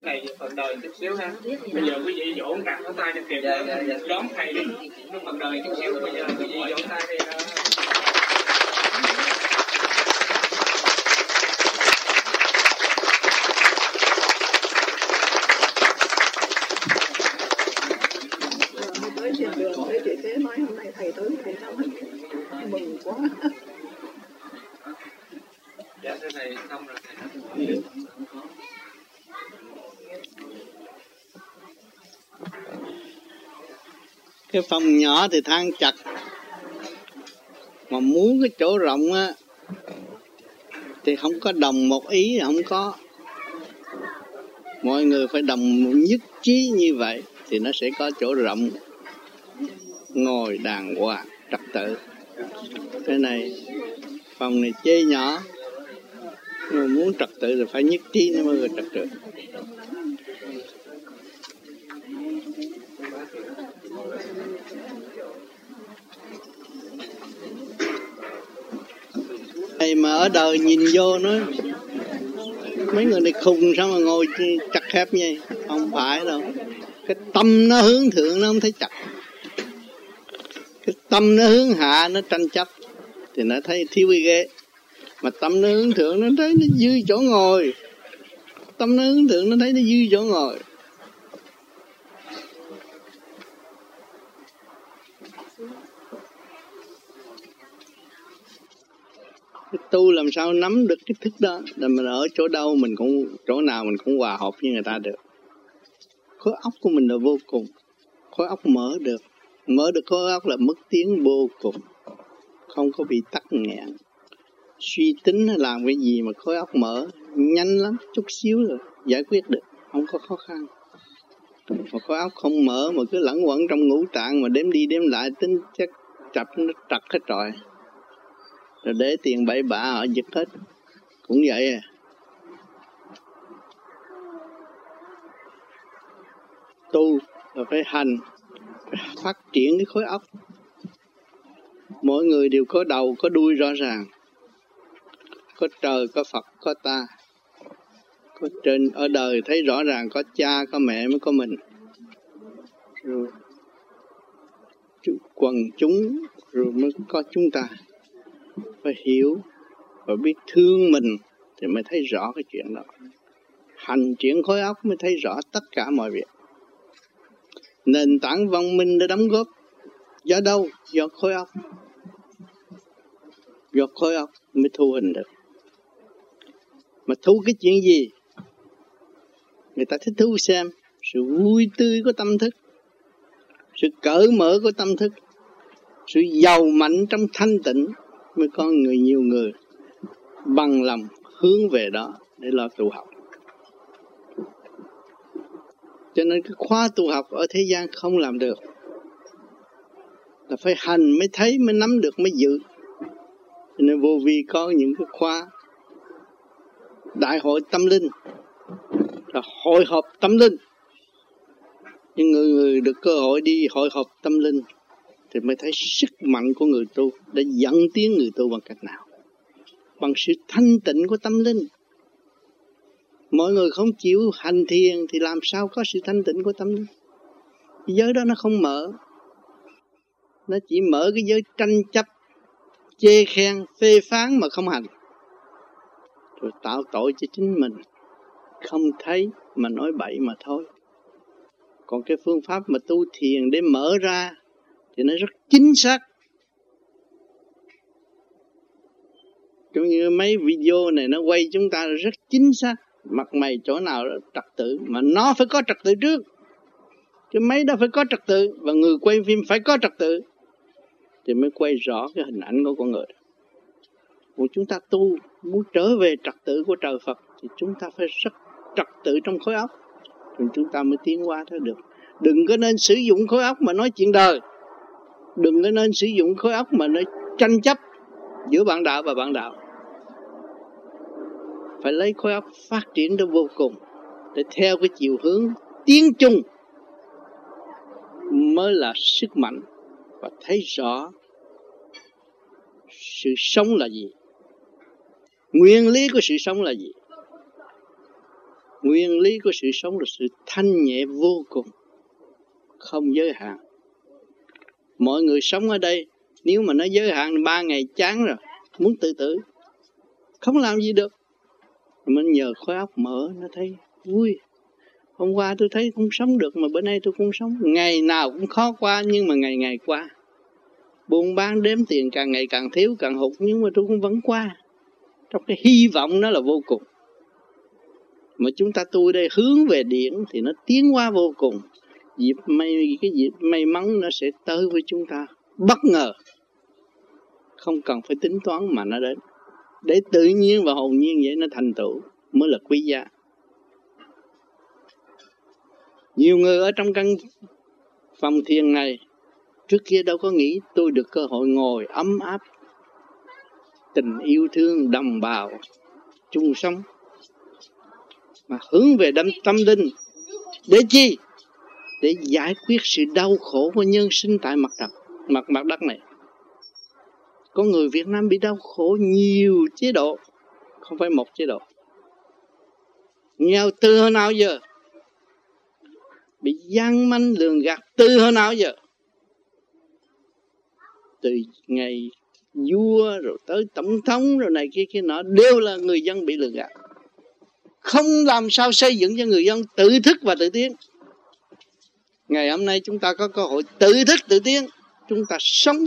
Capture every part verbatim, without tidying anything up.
thầy phần đời chút xíu ha. Bây giờ quý vị vỗ cẳng ở tay cho kịp, dạ, dạ, dạ. Đón thầy đi. Nó phần đời chút xíu, bây giờ quý vị vỗ tay đi. Tới trên đường thấy chị Kế nói hôm nay thầy tới thầy đâu mừng quá. Dạ thưa thầy xong rồi thầy. Cái phòng nhỏ thì than chặt, mà muốn cái chỗ rộng á thì không có đồng một ý, không có. Mọi người phải đồng nhất trí như vậy thì nó sẽ có chỗ rộng, ngồi đàng hoàng trật tự. Cái này phòng này chê nhỏ, mà muốn trật tự thì phải nhất trí nó mới trật tự. Này mà ở đời nhìn vô nó mấy người này khùng sao mà ngồi chặt hẹp như vậy? Không phải đâu. Cái tâm nó hướng thượng nó không thấy chặt. Cái tâm nó hướng hạ nó tranh chấp thì nó thấy thiếu cái ghế. Mà tâm nó hướng thượng nó thấy nó dư chỗ ngồi. Tâm nó hướng thượng nó thấy nó dư chỗ ngồi. Cái tu làm sao nắm được cái thức đó, là mình ở chỗ đâu mình cũng chỗ nào mình cũng hòa hợp với người ta được. Khối óc của mình là vô cùng, khối óc mở được, mở được khối óc là mức tiến vô cùng, không có bị tắc nghẹn. Suy tính làm cái gì mà khối óc mở nhanh lắm, chút xíu rồi giải quyết được, không có khó khăn. Mà khối óc không mở mà cứ lẫn quẩn trong ngũ tạng mà đếm đi đếm lại tính chắc chập nó trật hết trọi. Rồi để tiền bậy bạ họ giật hết. Cũng vậy à. Tu là phải hành, phải phát triển cái khối óc. Mỗi người đều có đầu, có đuôi rõ ràng. Có trời, có Phật, có ta. Có trên ở đời thấy rõ ràng có cha, có mẹ mới có mình. Rồi quần chúng rồi mới có chúng ta. Phải hiểu và biết thương mình thì mới thấy rõ cái chuyện đó. Hành triển khối óc mới thấy rõ tất cả mọi việc. Nền tảng văn minh đã đóng góp do đâu? Do khối óc. Do khối óc mới thu hình được. Mà thu cái chuyện gì? Người ta thích thú xem sự vui tươi của tâm thức, sự cởi mở của tâm thức, sự giàu mạnh trong thanh tịnh, mới có người nhiều người bằng lòng hướng về đó để lo tu học. Cho nên cái khóa tu học ở thế gian không làm được, là phải hành mới thấy, mới nắm được, mới dự. Cho nên vô vi có những cái khóa đại hội tâm linh, là hội họp tâm linh. Nhưng người người được cơ hội đi hội họp tâm linh thì mới thấy sức mạnh của người tu để dẫn tiến người tu bằng cách nào? Bằng sự thanh tịnh của tâm linh. Mọi người không chịu hành thiền thì làm sao có sự thanh tịnh của tâm linh? Cái giới đó nó không mở. Nó chỉ mở cái giới tranh chấp, chê khen, phê phán mà không hành. Rồi tạo tội cho chính mình. Không thấy mà nói bậy mà thôi. Còn cái phương pháp mà tu thiền để mở ra thì nó rất chính xác. Giống như mấy video này nó quay chúng ta rất chính xác. Mặt mày chỗ nào trật tự, mà nó phải có trật tự trước. Cái máy đó phải có trật tự, và người quay phim phải có trật tự, thì mới quay rõ cái hình ảnh của con người. Còn chúng ta tu muốn trở về trật tự của trời Phật thì chúng ta phải rất trật tự trong khối óc, thì chúng ta mới tiến qua đó được. Đừng có nên sử dụng khối óc mà nói chuyện đời. Đừng có nên sử dụng khối óc mà nói tranh chấp giữa bạn đạo và bạn đạo. Phải lấy khối óc phát triển đến vô cùng để theo cái chiều hướng tiến chung mới là sức mạnh, và thấy rõ sự sống là gì, nguyên lý của sự sống là gì. Nguyên lý của sự sống là sự thanh nhẹ vô cùng, không giới hạn. Mọi người sống ở đây, nếu mà nó giới hạn ba ngày chán rồi, muốn tự tử, không làm gì được. Mình nhờ khối óc mở, nó thấy vui. Hôm qua tôi thấy không sống được, mà bữa nay tôi cũng sống. Ngày nào cũng khó qua, nhưng mà ngày ngày qua. Buôn bán đếm tiền càng ngày càng thiếu, càng hụt, nhưng mà tôi cũng vẫn qua. Trong cái hy vọng nó là vô cùng. Mà chúng ta tu đây hướng về điển thì nó tiến hóa vô cùng. Dịp may, cái dịp may mắn nó sẽ tới với chúng ta bất ngờ, không cần phải tính toán mà nó đến. Để tự nhiên và hồn nhiên vậy nó thành tựu mới là quý giá. Nhiều người ở trong căn phòng thiền này trước kia đâu có nghĩ tôi được cơ hội ngồi ấm áp, tình yêu thương đồng bào chung sống, mà hướng về đâm tâm linh. Để chi? Để giải quyết sự đau khổ của nhân sinh tại mặt đất, mặt mặt đất này. Có người Việt Nam bị đau khổ nhiều chế độ, không phải một chế độ. Nghèo từ hồi nào giờ, bị gian manh lường gạt từ hồi nào giờ. Từ ngày vua rồi tới tổng thống rồi này kia kia nọ, đều là người dân bị lường gạt. Không làm sao xây dựng cho người dân tự thức và tự tiến. Ngày hôm nay chúng ta có cơ hội tự thức tự tiến. Chúng ta sống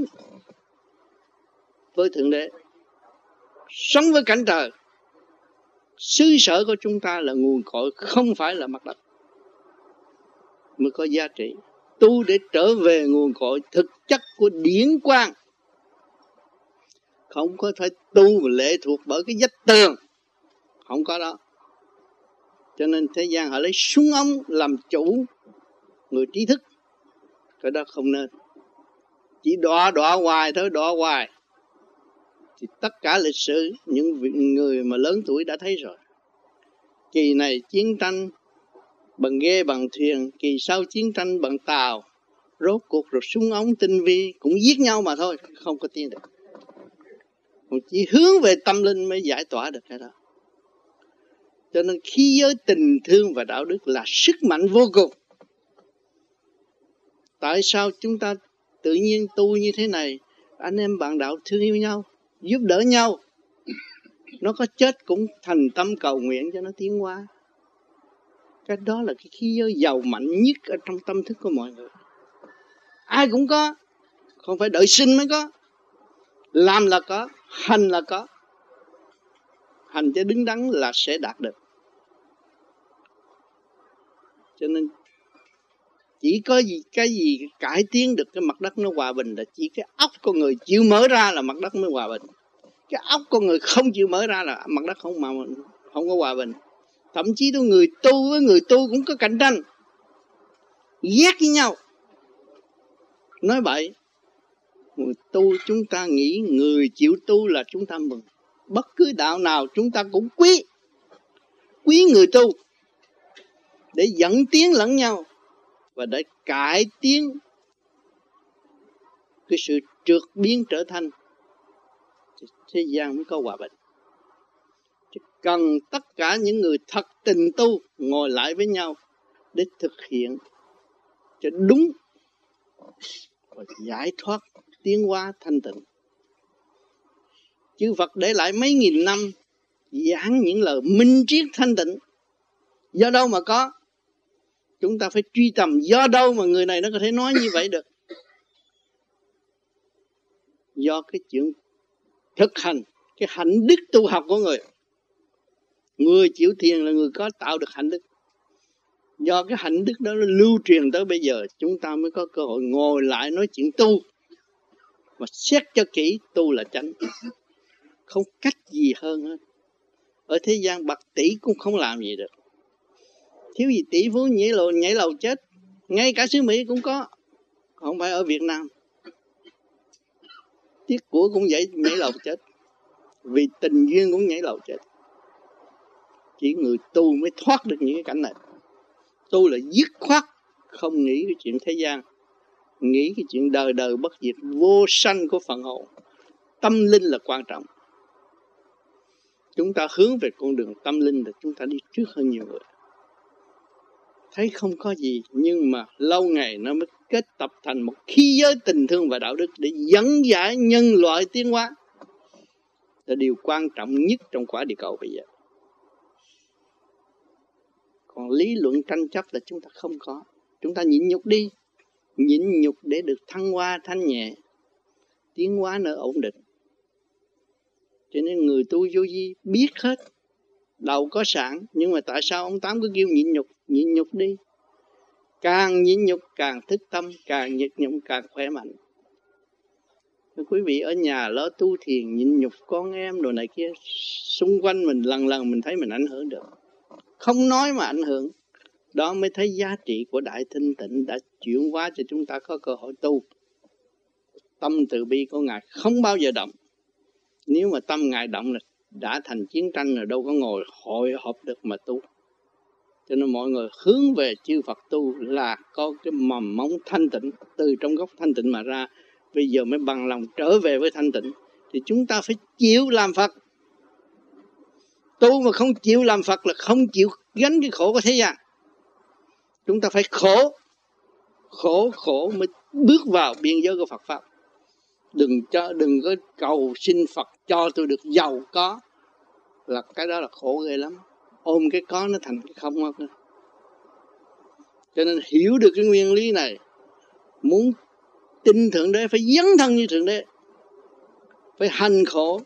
với Thượng Đế, sống với cảnh trời. Xứ sở của chúng ta là nguồn cội, không phải là mặt đất, mới có giá trị. Tu để trở về nguồn cội thực chất của điển quang, không có phải tu mà lệ thuộc bởi cái vách tường, không có đó. Cho nên thế gian họ lấy súng ống làm chủ người trí thức, cái đó không nên. Chỉ đọa đọa hoài thôi, đọa hoài. Thì tất cả lịch sử những người mà lớn tuổi đã thấy rồi. Kỳ này chiến tranh bằng ghe bằng thuyền, kỳ sau chiến tranh bằng tàu, rốt cuộc rồi súng ống tinh vi cũng giết nhau mà thôi, không có tiến được. Còn chỉ hướng về tâm linh mới giải tỏa được cái đó. Cho nên khí giới tình thương và đạo đức là sức mạnh vô cùng. Tại sao chúng ta tự nhiên tu như thế này? Anh em bạn đạo thương yêu nhau, giúp đỡ nhau. Nó có chết cũng thành tâm cầu nguyện cho nó tiến hóa. Cái đó là cái khí giới giàu mạnh nhất ở trong tâm thức của mọi người. Ai cũng có, không phải đợi sinh mới có. Làm là có, hành là có. Hành cho đứng đắn là sẽ đạt được. Cho nên chỉ có gì, cái gì cải tiến được cái mặt đất nó hòa bình là chỉ cái óc con người chịu mở ra là mặt đất mới hòa bình. Cái óc con người không chịu mở ra là mặt đất không mà không có hòa bình. Thậm chí tôi người tu với người tu cũng có cạnh tranh, ghét với nhau, nói bậy. Người tu chúng ta nghĩ người chịu tu là chúng ta mừng. Bất cứ đạo nào chúng ta cũng quý, quý người tu để dẫn tiến lẫn nhau và để cải tiến cái sự trượt biến trở thành, thì thế gian mới có hòa bình. Chứ cần tất cả những người thật tình tu ngồi lại với nhau để thực hiện cho đúng và giải thoát tiến hóa thanh tịnh. Chư Phật để lại mấy nghìn năm giảng những lời minh triết thanh tịnh. Do đâu mà có? Chúng ta phải truy tầm do đâu mà người này nó có thể nói như vậy được. Do cái chuyện thực hành, cái hạnh đức tu học của người. Người chịu thiền là người có tạo được hạnh đức. Do cái hạnh đức đó nó lưu truyền tới bây giờ, chúng ta mới có cơ hội ngồi lại nói chuyện tu. Mà xét cho kỹ, tu là chánh. Không cách gì hơn hết. Ở thế gian bạc tỷ cũng không làm gì được. Thiếu gì tỷ phú nhảy lầu, nhảy lầu chết. Ngay cả xứ Mỹ cũng có. Không phải ở Việt Nam. Tiếc của cũng vậy, nhảy lầu chết. Vì tình duyên cũng nhảy lầu chết. Chỉ người tu mới thoát được những cái cảnh này. Tu là dứt khoát, không nghĩ cái chuyện thế gian, nghĩ cái chuyện đời đời bất diệt vô sanh của phần hồn. Tâm linh là quan trọng. Chúng ta hướng về con đường tâm linh là chúng ta đi trước hơn nhiều người. thấy không có gì, nhưng mà lâu ngày nó mới kết tập thành một khí giới tình thương và đạo đức để dẫn giải nhân loại tiến hóa. Là điều quan trọng nhất trong quả địa cầu bây giờ. Còn lý luận tranh chấp là chúng ta không có. Chúng ta nhịn nhục đi, nhịn nhục để được thăng hoa thanh nhẹ, tiến hóa nơi ổn định. Cho nên người tu vô vi biết hết, đầu có sẵn, nhưng mà tại sao ông Tám cứ kêu nhịn nhục? Nhịn nhục đi, càng nhịn nhục càng thức tâm, càng nhịn nhục càng khỏe mạnh. Quý vị ở nhà lỡ tu thiền nhịn nhục con em đồ này kia, xung quanh mình lần lần mình thấy mình ảnh hưởng được. Không nói mà ảnh hưởng. Đó mới thấy giá trị của Đại Thanh Tịnh đã chuyển hóa cho chúng ta có cơ hội tu. Tâm từ bi của Ngài không bao giờ động. Nếu mà tâm Ngài động là đã thành chiến tranh rồi, đâu có ngồi hội họp được mà tu. Cho nên mọi người hướng về chư Phật tu là có cái mầm móng thanh tịnh, từ trong gốc thanh tịnh mà ra. Bây giờ mới bằng lòng trở về với thanh tịnh. Thì chúng ta phải chịu làm Phật. Tu mà không chịu làm Phật là không chịu gánh cái khổ của thế gian. Chúng ta phải khổ, khổ khổ mới bước vào biên giới của Phật Pháp. Đừng cho đừng có cầu xin Phật cho tôi được giàu có, là cái đó là khổ ghê lắm. Ôm cái có nó thành cái không mất nữa. Cho nên hiểu được cái nguyên lý này, muốn tin Thượng Đế phải dấn thân như Thượng Đế, phải hành khổ.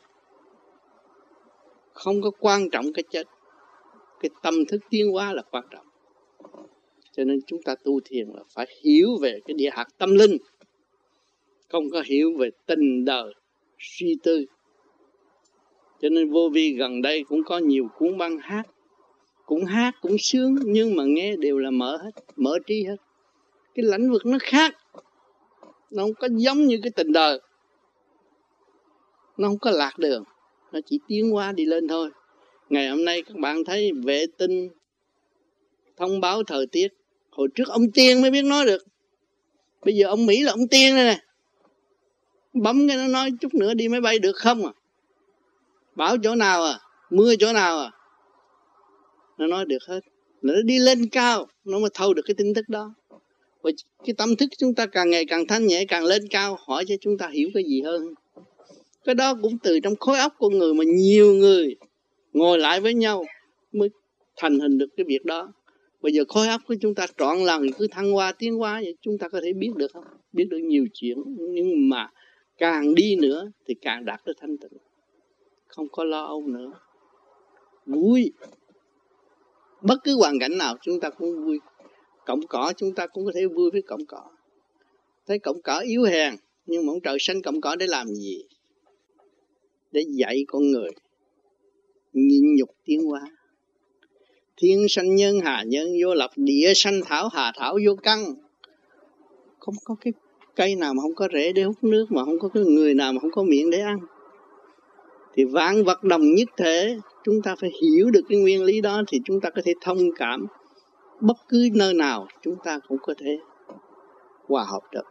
Không có quan trọng cái chết, cái tâm thức tiến hóa là quan trọng. Cho nên chúng ta tu thiền là phải hiểu về cái địa hạt tâm linh, không có hiểu về tình đời suy tư. Cho nên Vô Vi gần đây cũng có nhiều cuốn băng hát, cũng hát cũng sướng, nhưng mà nghe đều là mở hết, mở trí hết. Cái lãnh vực nó khác, nó không có giống như cái tình đời, nó không có lạc đường, nó chỉ tiến hóa đi lên thôi. Ngày hôm nay các bạn thấy vệ tinh thông báo thời tiết, hồi trước ông Tiên mới biết nói được, bây giờ ông Mỹ là ông Tiên đây nè, bấm cái nó nói chút nữa đi máy bay được không à, bão chỗ nào à, mưa chỗ nào à, nó nói được hết. Nó đi lên cao nó mới thâu được cái tin tức đó. Và cái tâm thức chúng ta càng ngày càng thanh nhẹ, càng lên cao, hỏi cho chúng ta hiểu cái gì hơn. Cái đó cũng từ trong khối óc của người mà nhiều người ngồi lại với nhau mới thành hình được cái việc đó. Bây giờ khối óc của chúng ta trọn lần cứ thăng hoa tiến hóa vậy, chúng ta có thể biết được không? Biết được nhiều chuyện, nhưng mà càng đi nữa thì càng đạt được thanh tịnh, không có lo âu nữa, vui. Bất cứ hoàn cảnh nào chúng ta cũng vui. Cọng cỏ chúng ta cũng có thể vui với cọng cỏ. Thấy cọng cỏ yếu hèn, nhưng mà ông trời sanh cọng cỏ để làm gì? Để dạy con người nhịn nhục tiến hóa. Thiên sanh nhân hà nhân vô lập, địa sanh thảo hà thảo vô căn. Không có cái cây nào mà không có rễ để hút nước, mà không có cái người nào mà không có miệng để ăn. Thì vạn vật đồng nhất thể, chúng ta phải hiểu được cái nguyên lý đó thì chúng ta có thể thông cảm. Bất cứ nơi nào chúng ta cũng có thể hòa hợp được.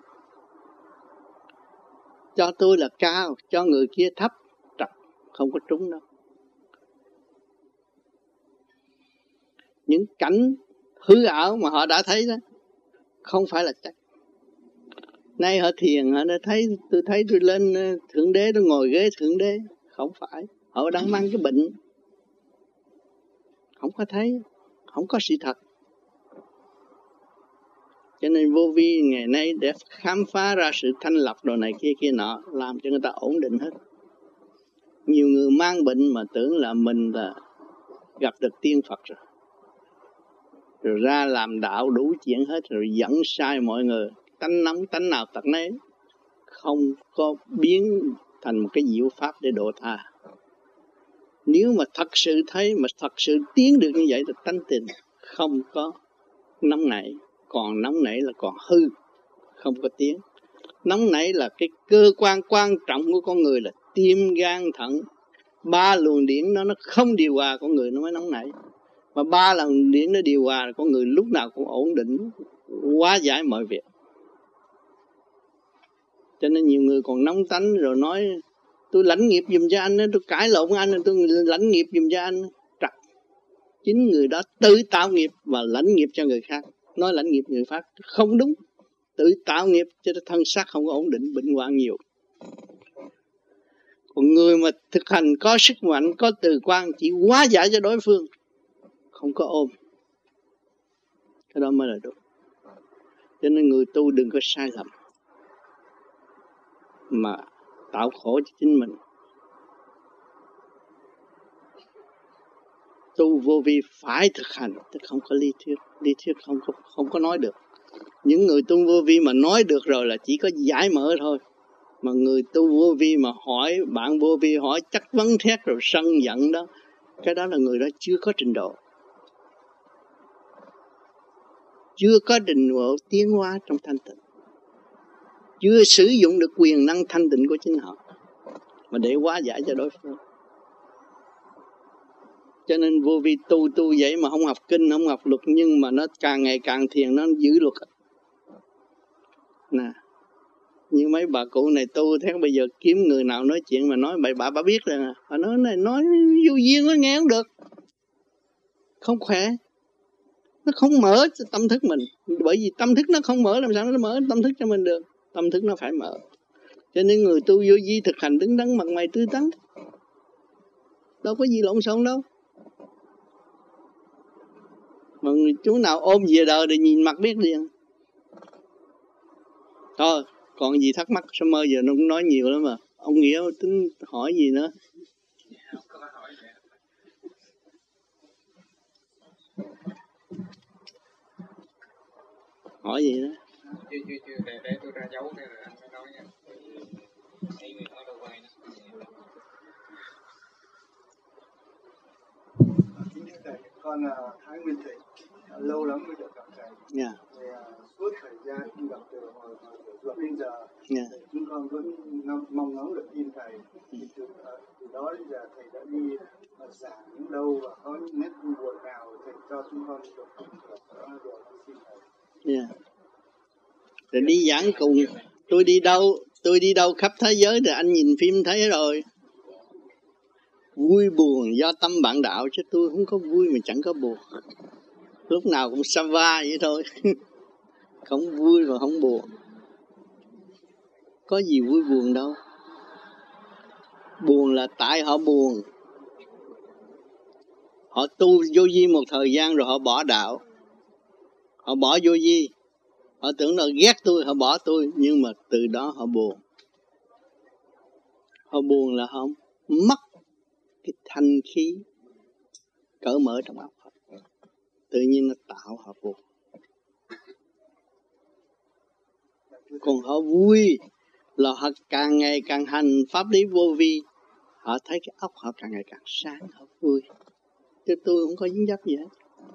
Cho tôi là cao, cho người kia thấp, trật, không có trúng đâu. Những cảnh hư ảo mà họ đã thấy đó không phải là chắc. Nay họ thiền, họ đã thấy, tôi thấy tôi lên Thượng Đế, tôi ngồi ghế Thượng Đế. Không phải, họ đang mang cái bệnh. Không có thấy, không có sự thật. Cho nên Vô Vi ngày nay để khám phá ra sự thanh lập đồ này kia kia nọ, làm cho người ta ổn định hết. Nhiều người mang bệnh mà tưởng là mình là gặp được tiên Phật rồi. Rồi ra làm đạo đủ chuyện hết, rồi dẫn sai mọi người. Tánh nóng tánh nào tật nấy, không có biến thành một cái diệu pháp để độ tha. Nếu mà thật sự thấy, mà thật sự tiến được như vậy thì tánh tình không có nóng nảy. Còn nóng nảy là còn hư, không có tiến. Nóng nảy là cái cơ quan quan trọng của con người là tim, gan, thận. Ba luồng điển đó nó không điều hòa con người nó mới nóng nảy. Mà ba luồng điển nó điều hòa là con người lúc nào cũng ổn định, hóa giải mọi việc. Cho nên nhiều người còn nóng tánh rồi nói tôi lãnh nghiệp giùm cho anh, tôi cãi lộn anh, tôi lãnh nghiệp giùm cho anh. Trật. Chính người đó tự tạo nghiệp và lãnh nghiệp cho người khác. Nói lãnh nghiệp người khác không đúng. Tự tạo nghiệp cho thân xác không có ổn định, bệnh hoạn nhiều. Còn người mà thực hành có sức mạnh, có từ quan, chỉ hóa giải cho đối phương, không có ôm. Cái đó mới là đúng. Cho nên người tu đừng có sai lầm mà tạo khổ cho chính mình. Tu vô vi phải thực hành, chứ không có lý thuyết. Lý thuyết không có, không có nói được. Những người tu vô vi mà nói được rồi là chỉ có giải mở thôi. Mà người tu vô vi mà hỏi, bạn vô vi hỏi chắc vấn thét rồi sân giận đó, cái đó là người đó chưa có trình độ. Chưa có trình độ tiến hóa trong thanh tịnh. Chưa sử dụng được quyền năng thanh tịnh của chính họ mà để hóa giải cho đối phương. Cho nên vô vi tu tu vậy mà không học kinh, không học luật, nhưng mà nó càng ngày càng thiền, nó giữ luật. Nè, như mấy bà cụ này tu thế bây giờ kiếm người nào nói chuyện mà nói bậy bạ bà biết rồi nè. Bà nói này nói vô duyên nó nghe không được. Không khỏe. Nó không mở tâm thức mình. Bởi vì tâm thức nó không mở, làm sao nó mở tâm thức cho mình được. Tâm thức nó phải mở. Cho nên người tu vô vi thực hành đứng đắn mặt mày tươi tắn. Đâu có gì lộn xộn đâu. Mà người chú nào ôm về đời thì nhìn mặt biết liền. Thôi, còn gì thắc mắc sao mơ giờ nó cũng nói nhiều lắm mà. Ông Nghĩa tính hỏi gì nữa? Hỏi gì đó? Chưa, chưa, chưa, để, để tôi ra dấu cái rồi anh mới nói nha. Thấy người nói đâu quay nữa. Con là Thái Nguyên Thịnh, lâu lắm mới được gặp thầy. Yeah. Thì, uh, suốt thời gian không gặp từ hồi ruột đến giờ, Yeah. chúng con vẫn mong ngóng được tin thầy. Thì từ, uh, từ đó đến giờ thầy đã đi uh, giảng những đâu và có những nét buồn nào thầy cho chúng con được học được đó rồi xin thầy. Yeah. Rồi đi giảng cùng, tôi đi đâu, tôi đi đâu khắp thế giới thì anh nhìn phim thấy rồi. Vui buồn do tâm bạn đạo, chứ tôi không có vui mà chẳng có buồn. Lúc nào cũng sa va vậy thôi. Không vui và không buồn. Có gì vui buồn đâu. Buồn là tại họ buồn. Họ tu vô vi một thời gian rồi họ bỏ đạo. Họ bỏ vô vi. Họ tưởng là ghét tôi, họ bỏ tôi. Nhưng mà từ đó họ buồn. Họ buồn là họ mất cái thanh khí cởi mở trong óc họ. Tự nhiên nó tạo họ buồn. Còn họ vui là họ càng ngày càng hành pháp lý vô vi, họ thấy cái óc họ càng ngày càng sáng, họ vui. Chứ tôi không có dính dấp gì hết.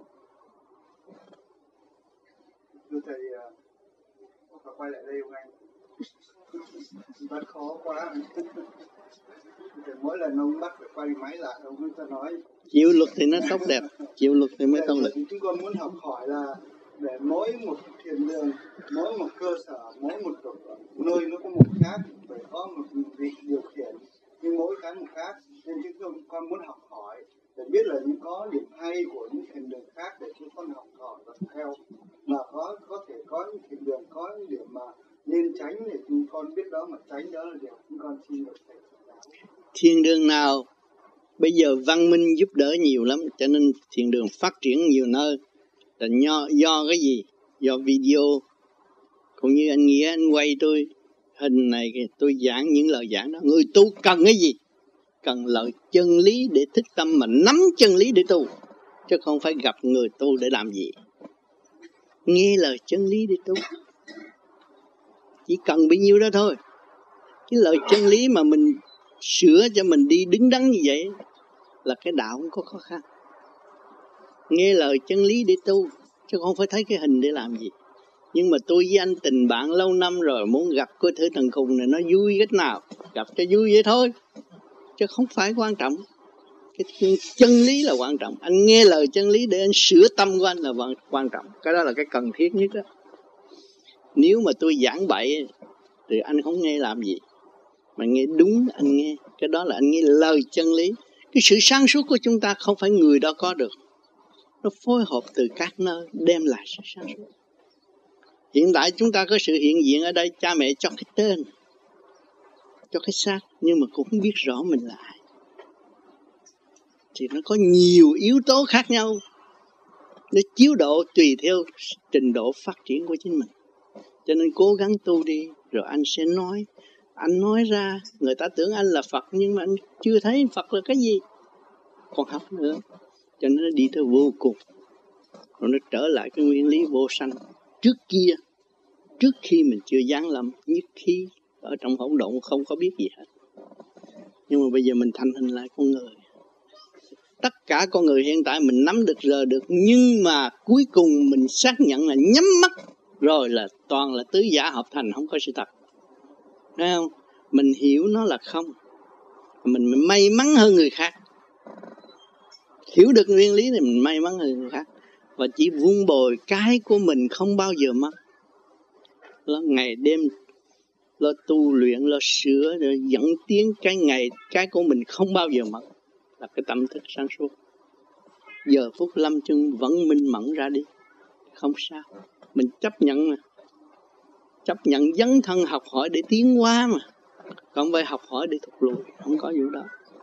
Thưa thầy, có phải quay lại đây không anh? Bắt khó quá. Thì mỗi lần ông bắt phải quay máy lại, ông mới ta nói. Chịu luật thì nó tốt đẹp, chịu luật thì mới tốt lực. Chúng con muốn học hỏi là để mỗi một thiền đường, mỗi một cơ sở, mỗi một nơi nó có một khác, phải có một vị điều khiển, nhưng mỗi cái một khác. Nên chúng con muốn học hỏi để biết là những có điểm hay của những thiền đường khác để chúng con học hỏi và theo. Mà có có thể có những thiền đường có những điểm mà nên tránh để chúng con biết đó, mà tránh đó là điều chúng con xin được thầy. Thiền đường nào bây giờ văn minh giúp đỡ nhiều lắm, cho nên thiền đường phát triển nhiều nơi. Là do, do cái gì? Do video. Cũng như anh Nghĩa, anh quay tôi hình này, tôi giảng những lời giảng đó. Người tu cần cái gì? Cần lời chân lý để thức tâm, mà nắm chân lý để tu. Chứ không phải gặp người tu để làm gì. Nghe lời chân lý để tu. Chỉ cần bấy nhiêu đó thôi. Cái lời chân lý mà mình sửa cho mình đi đứng đắn như vậy là cái đạo không có khó khăn. Nghe lời chân lý để tu, chứ không phải thấy cái hình để làm gì. Nhưng mà tôi với anh tình bạn lâu năm rồi, muốn gặp coi thử thằng khùng này nó vui cách nào, gặp cho vui vậy thôi, chứ không phải quan trọng. Cái chân lý là quan trọng. Anh nghe lời chân lý để anh sửa tâm của anh là quan trọng. Cái đó là cái cần thiết nhất đó. Nếu mà tôi giảng bậy thì anh không nghe làm gì. Mà nghe đúng anh nghe. Cái đó là anh nghe lời chân lý. Cái sự sáng suốt của chúng ta không phải người đó có được. nó phối hợp từ các nơi đem lại sự sáng suốt. Hiện tại chúng ta có sự hiện diện ở đây, cha mẹ cho cái tên, cho cái xác, nhưng mà cũng không biết rõ mình là ai. Thì nó có nhiều yếu tố khác nhau, nó chiếu độ tùy theo trình độ phát triển của chính mình. Cho nên cố gắng tu đi, rồi anh sẽ nói. Anh nói ra, người ta tưởng anh là Phật, nhưng mà anh chưa thấy Phật là cái gì. Còn học nữa, cho nên nó đi tới vô cùng. Rồi nó trở lại cái nguyên lý vô sanh. Trước kia, trước khi mình chưa giáng lâm, nhất khi ở trong hỗn độn không có biết gì hết. Nhưng mà bây giờ mình thành hình lại con người. Tất cả con người hiện tại mình nắm được rờ được, nhưng mà cuối cùng mình xác nhận là nhắm mắt rồi là toàn là tứ giả hợp thành, không có sự thật. Thấy không? Mình hiểu nó là không. Mình may mắn hơn người khác. Hiểu được nguyên lý này mình may mắn hơn người khác. Và chỉ vun bồi cái của mình không bao giờ mất. Nó ngày đêm lo tu luyện, lo sửa, rồi dẫn tiến cái ngày, cái của mình không bao giờ mất. Là cái tâm thức sáng suốt. Giờ phút lâm chung vẫn minh mẫn ra đi. Không sao. Mình chấp nhận mà. Chấp nhận dấn thân học hỏi để tiến hóa mà. Không phải học hỏi để thụt lùi. Không có vụ đó.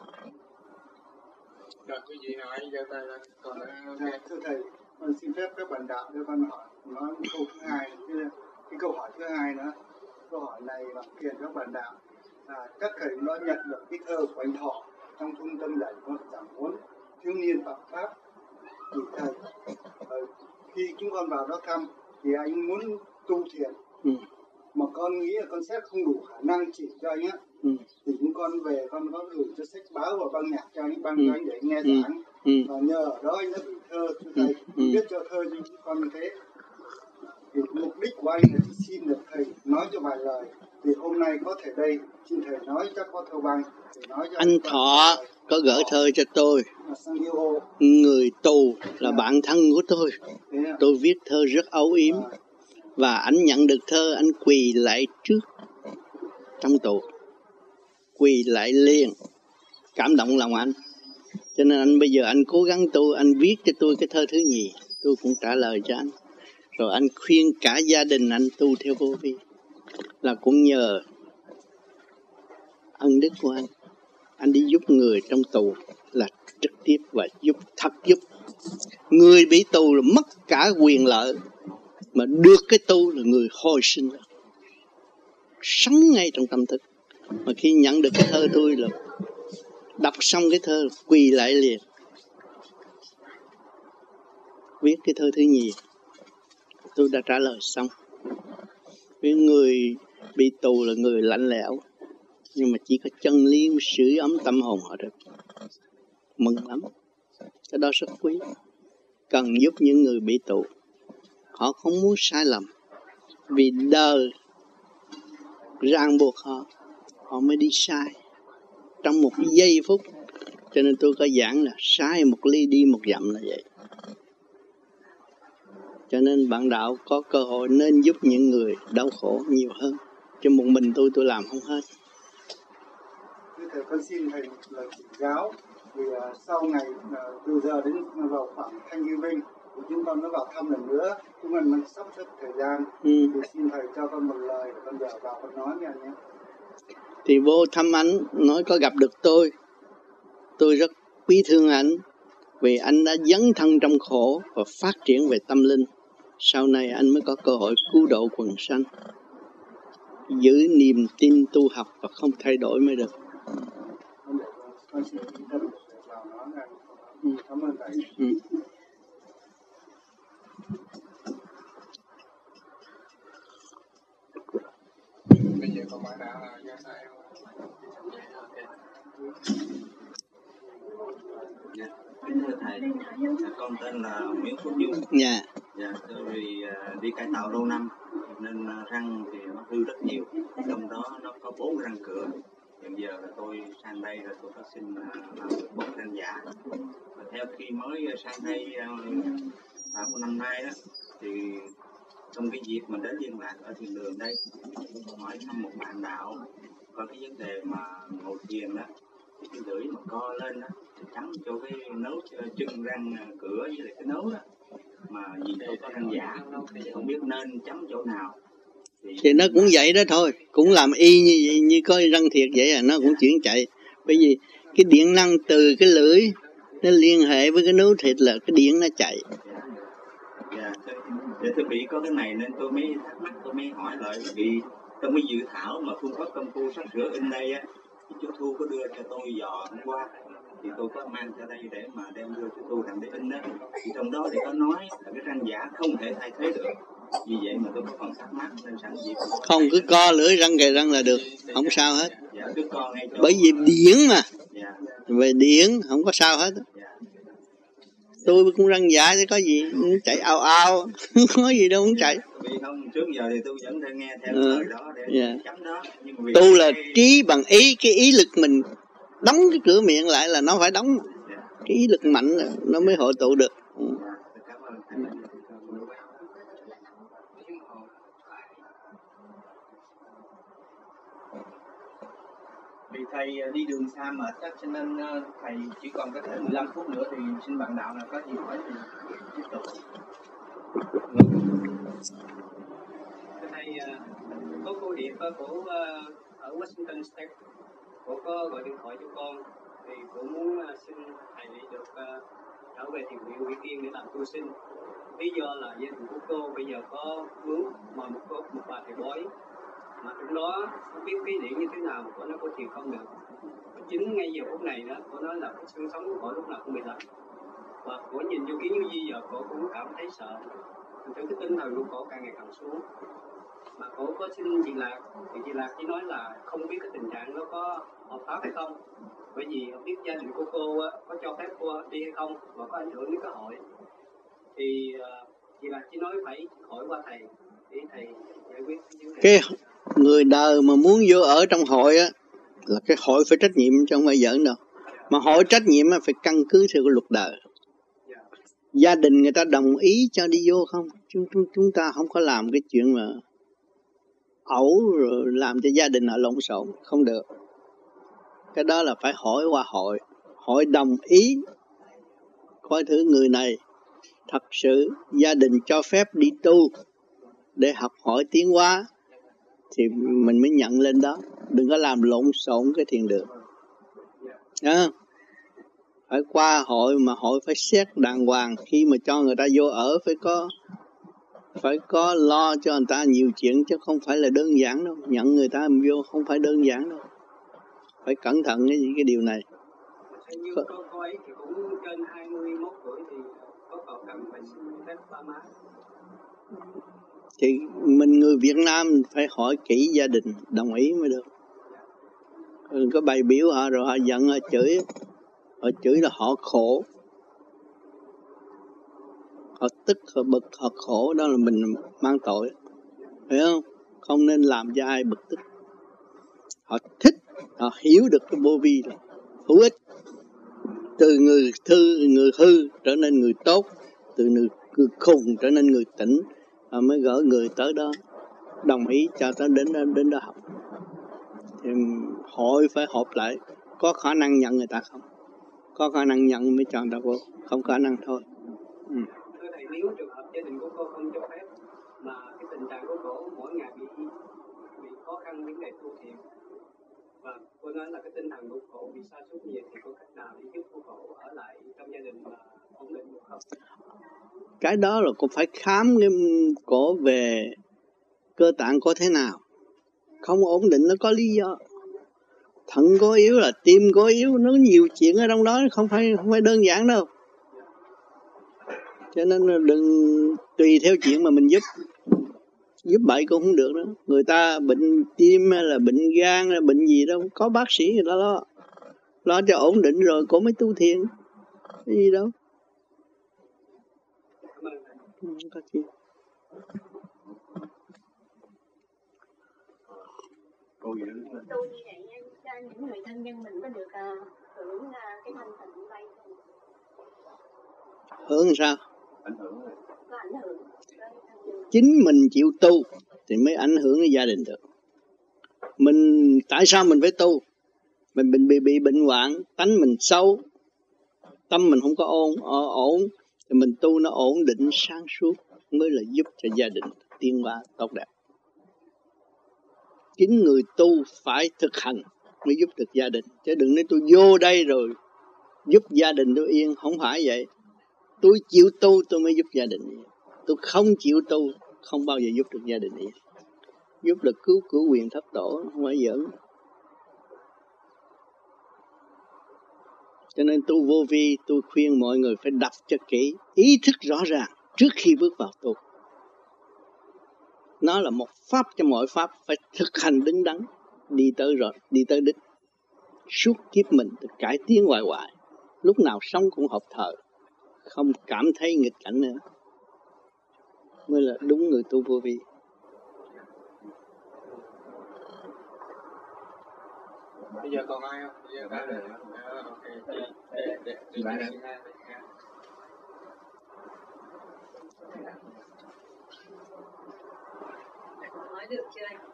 Rồi quý vị hỏi cho ta còn thưa thầy, con xin phép các bạn đạo cho con hỏi nói câu thứ hai. Cái câu hỏi thứ hai nữa. Câu hỏi này là kiện các bạn đạo. À, các thầy đã nhận được cái thơ của anh Thọ trong trung tâm dạy con giảng huấn thiếu niên Phạm Pháp. Thì thầy, khi chúng con vào đó thăm thì anh muốn tu thiền, ừ. mà con nghĩ là con sẽ không đủ khả năng chỉ cho anh á, ừ. thì chúng con về con có gửi cho sách báo và băng nhạc cho anh, băng ừ. cho anh để anh nghe giảng, ừ. và nhờ ở đó anh đã gửi thơ cho thầy, ừ. viết cho thơ cho chúng con như thế. Thì mục đích của anh là xin được thầy nói cho vài lời. Thì hôm nay có thể đây xin thầy nói chắc có thơ băng. Nói cho anh Thọ có gửi thơ cho tôi. Người tù là bạn thân của tôi. Tôi viết thơ rất âu yếm. Và anh nhận được thơ, anh quỳ lại trước trong tù. Quỳ lại liền. Cảm động lòng anh. Cho nên anh bây giờ anh cố gắng tu. Anh viết cho tôi cái thơ thứ nhì. Tôi cũng trả lời cho anh. Rồi anh khuyên cả gia đình anh tu theo vô vi. Là cũng nhờ ân đức của anh. Anh đi giúp người trong tù là trực tiếp và giúp, thật giúp. Người bị tù là mất cả quyền lợi, mà được cái tu là người hồi sinh ra. Sống ngay trong tâm thức. Mà khi nhận được cái thơ tôi là đọc xong cái thơ quỳ lại liền. Viết cái thơ thứ nhì. Tôi đã trả lời xong. Với người bị tù là người lạnh lẽo, nhưng mà chỉ có chân lý sưởi ấm tâm hồn họ được. Mừng lắm. Cái đó rất quý. Cần giúp những người bị tù. Họ không muốn sai lầm. Vì đời ràng buộc họ, họ mới đi sai. Trong một giây phút. Cho nên tôi có giảng là sai một ly đi một dặm là vậy. Cho nên bạn đạo có cơ hội nên giúp những người đau khổ nhiều hơn. Chứ một mình tôi tôi làm không hết. Thầy con xin thầy lời chỉ giáo. Vì uh, sau ngày uh, từ giờ đến vào khoảng Thanh Như Vinh thì chúng con nó vào thăm lần nữa. Chúng con mới sắp xếp thời gian. Ừ. Thì xin thầy cho con một lời để con giờ vào con nói nghe nhé. Thì vô thăm anh nói có gặp được tôi. Tôi rất quý thương anh. Vì anh đã dấn thân trong khổ và phát triển về tâm linh. Sau này anh mới có cơ hội cứu độ quần sanh. Giữ niềm tin tu học và không thay đổi mới được. Ừ. Cảm ơn thầy. Ừ. Bây giờ có bạn nào là nghe thầy không? Dạ, thưa thầy, con tên là Nguyễn Phúc Dung. Dạ. Dạ, tôi vì uh, đi cải tạo lâu năm nên uh, răng thì nó hư rất nhiều. Trong đó nó có bốn răng cửa. Hiện giờ là tôi sang đây là tôi có xin uh, làm được bốn răng giả. Và theo khi mới sang đây uh, khoảng một năm nay đó, thì trong cái dịp mình đến Liên Lạc ở thiền đường đây, tôi hỏi thăm một bạn đạo có cái vấn đề mà ngồi thiền đó, cái lưỡi mà co lên đó chấm cho cái nốt chân răng cửa với lại cái nốt đó, mà vì tôi có răng giả thì không biết nên chấm chỗ nào. Thì, thì nó cũng vậy đó thôi, cũng làm y như vậy, như có răng thiệt vậy à, nó cũng chuyển chạy. Bởi vì cái điện năng từ cái lưỡi nó liên hệ với cái nướu thịt là cái điện nó chạy. Dạ, dạ thưa vị, có cái này nên tôi mới thắc mắc, tôi mới hỏi lại, vì trong cái dự thảo mà phương pháp công phu sắp sửa in đây á, chú Thu có đưa cho tôi dò hôm qua, thì tôi có mang ra đây để mà đem đưa cho tôi làm để in đó. Thì trong đó thì có nói là cái răng giả không thể thay thế được. Vì vậy mà tôi có phần thắc mắc nên sẵn dịp. Không, cứ co lưỡi răng kề răng là được, không sao hết. Dạ, cứ co ngay chỗ. Bởi vì điển mà. Dạ. Về điển không có sao hết. Dạ. Tôi cũng răng giả chứ có gì, chạy ao ao, không có gì đâu không chạy. Vì không, trước giờ thì tôi vẫn đang nghe theo ừ. lời đó để yeah. chấm đó. Nhưng vì tu là cái... trí bằng ý, cái ý lực mình đóng cái cửa miệng lại là nó phải đóng. Yeah. Cái ý lực mạnh nó mới hội tụ được. Ừ. Vì thầy đi đường xa mệt chắc cho nên thầy chỉ còn có thể mười lăm phút nữa, thì xin bạn đạo nào có gì hỏi thì tiếp tục. Thầy có cô Điệp của ở Washington State, cô có gọi điện thoại cho con thì cũng muốn xin thầy để được trở về thiền viện Vị Kiên để làm tu sinh. Lý do là gia đình của cô bây giờ có mướn mà một cô một bà thầy bói, mà trong đó không biết cái điện như thế nào, cô nó có thiền không được. Chính ngay giờ phút này đó, cô nói là cái xương sống của cô lúc nào cũng bị lạnh, và cô nhìn vô kiến như giờ cô cũng cảm thấy sợ, từ cái tinh thần của cô càng ngày càng xuống. Mà cô có xin chị Lạc, thì chị Lạc chỉ nói là không biết cái tình trạng nó có hợp pháp hay không, bởi vì không biết gia đình của cô có cho phép cô đi hay không, và có ảnh hưởng đến cái hội. Thì chị Lạc chỉ nói phải hỏi qua thầy để thầy giải quyết cái người đời mà muốn vô ở trong hội á là cái hội phải trách nhiệm chứ không phải giỡn đâu. Mà hội trách nhiệm phải căn cứ theo cái luật đời. Gia đình người ta đồng ý cho đi vô không? Chúng, chúng ta không có làm cái chuyện mà ẩu rồi làm cho gia đình họ lộn xộn, không được. Cái đó là phải hỏi qua hội. Hội đồng ý coi thử người này thật sự gia đình cho phép đi tu để học hỏi tiến hóa thì mình mới nhận lên đó. Đừng có làm lộn xộn cái thiền đường. À, phải qua hội, mà hội phải xét đàng hoàng. Khi mà cho người ta vô ở phải có phải có lo cho người ta nhiều chuyện, chứ không phải là đơn giản đâu. Nhận người ta vô không phải đơn giản đâu. Phải cẩn thận cái, cái điều này. Như cô, cô ấy thì cũng trên hai mươi mốt tuổi thì có còn cần phải xin phép ba má. Thì mình người Việt Nam phải hỏi kỹ gia đình đồng ý mới được. Đừng có bày biểu họ rồi họ giận họ chửi. Họ chửi là họ khổ. Họ tức, họ bực, họ khổ. Đó là mình mang tội. Phải không? Không nên làm cho ai bực tức. Họ thích, họ hiểu được cái vô vi là hữu ích. Từ người thư, người hư trở nên người tốt. Từ người, người khùng trở nên người tỉnh. Họ mới gỡ người tới đó, đồng ý cho tới đến đó, đến đó học. Thì hội phải họp lại, có khả năng nhận người ta không? Có khả năng nhận mới cho người ta vô, không khả năng thôi. Ừ. Thưa thầy, nếu trường hợp gia đình của cô không cho phép, mà cái tình trạng của cô mỗi ngày bị bị khó khăn những ngày tu thiền, và cô nói là cái tinh thần của cô bị sa sút nhiều, thì có cách nào để giúp của cô ở lại trong gia đình và ổn định được không? Cái đó là cô phải khám cái cổ về cơ tạng có thế nào. Không ổn định nó có lý do. Thận có yếu là tim có yếu, nó có nhiều chuyện ở trong đó, không phải không phải đơn giản đâu. Cho nên đừng tùy theo chuyện mà mình giúp. Giúp bậy cũng không được nữa. Người ta bệnh tim hay là bệnh gan hay là bệnh gì đâu, có bác sĩ người ta lo. Lo cho ổn định rồi cô mới tu thiền. Cái gì đâu. Không có chi. Tu như vậy cho những người thân nhân mình có được uh, hưởng uh, cái thanh tịnh như vậy không? Hưởng sao? Ảnh hưởng rồi. Có ảnh hưởng. Chính mình chịu tu thì mới ảnh hưởng đến gia đình được. Mình tại sao mình phải tu? Mình bị bị, bị bệnh hoạn, tánh mình xấu, tâm mình không có ổn, ổn thì mình tu nó ổn định sáng suốt mới là giúp cho gia đình tiến hóa tốt đẹp. Chính người tu phải thực hành mới giúp được gia đình, chứ đừng nói tôi vô đây rồi giúp gia đình tôi yên, không phải vậy. Tôi chịu tu tôi mới giúp gia đình yên. Tôi không chịu tu không bao giờ giúp được gia đình yên. Giúp là cứu cứu quyền thất tổ, không phải giỡn. Cho nên tu vô vi, tôi khuyên mọi người phải đọc cho kỹ, ý thức rõ ràng trước khi bước vào tu. Nó là một pháp cho mọi pháp, phải thực hành đứng đắn, đi tới rồi, đi tới đích. Suốt kiếp mình được cải tiến hoài hoài, lúc nào sống cũng học thờ, không cảm thấy nghịch cảnh nữa, mới là đúng người tu vô vi. Bây giờ còn ai không? Bây giờ đã được. Ok. Để để để bạn đã. Nói được chưa anh?